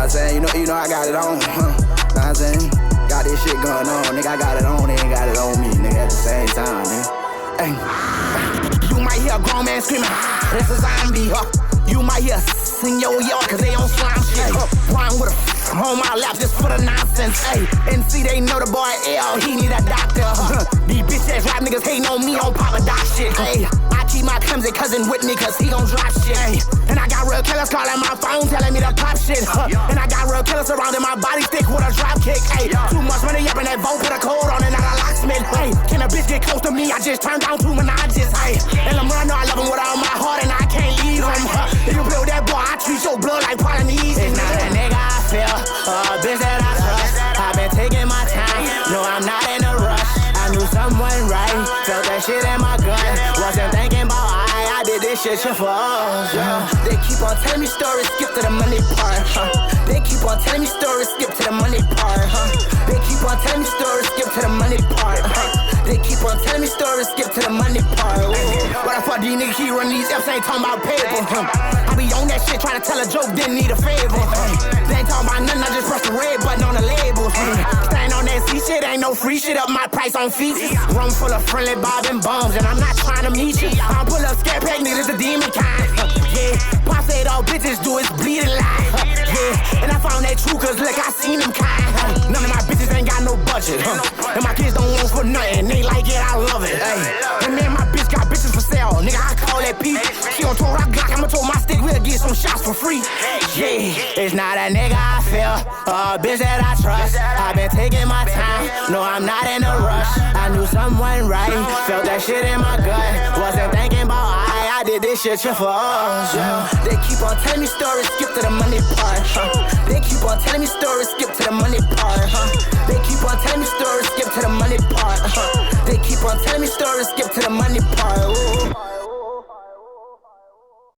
I'm saying? You know I got it on, huh? Know what I'm saying? Got this shit going on, nigga. I got it on, they ain't got it on me, nigga, at the same time, nigga. Hey. You might hear a grown man screaming, this is zombie, huh? You might hear in your yard, cause they on slime shit, huh? Rhyme with a on my lap just for the nonsense, ayy. NC, they know the boy L, he need a doctor, huh? These bitch ass rap niggas hating on me on Papa Doc shit, ayy. I keep my clumsy cousin with me cause he gon' drop shit, ayy. And I got real killers calling my phone telling me to pop shit, huh? And I got real killers surrounding my body stick with a drop kick, ayy. Too much money up in that vote, put a code on it, not a locksmith, ayy. Can a bitch get close to me? I just turned down 2 menages, ayy. And I'm running, I love him with all my heart and I can't leave him, huh? If you build that boy, I treat your blood like Polynesian. It's not a nigga I feel, bitch that I trust. I've been taking my time, no I'm not in a rush. I knew someone right, felt that shit in my gut. Wasn't thinking about I did this shit for us, yeah. They keep on telling me stories, skip to the money part, huh? They keep on telling me stories, skip to the money part, huh? They keep on telling me stories, skip to the money part, huh? They keep on telling me stories, skip to the money part, ooh. But I fuck these niggas, he run these F's, ain't talking about paper, huh? I be on that shit, trying to tell a joke, didn't need a favor, They ain't talking about nothing, I just press the red button on the label, Staying on that C shit, ain't no free shit, up my price on feet. Room full of friendly bob and bums, and I'm not trying to meet you. I pull up scared pack niggas, the demon kind, yeah. Pop said all bitches do is bleed a lie, yeah. And I found that true, cause look, I seen them kind, None of my bitches ain't got no budget, And my kids don't want for nothing, they like it, I love it, And me and my bitch got bitches for sale, nigga, I call that P. She on tour, rock Glock, I'ma told my stick, we'll get some shots for free, yeah. It's not a nigga I feel, a bitch that I trust. I've been taking my time, no, I'm not in a rush. I knew someone right, felt that shit in my gut. Wasn't thinking about I did this shit for us, yeah. They keep on telling me stories, skip to the money part, They keep on telling me stories.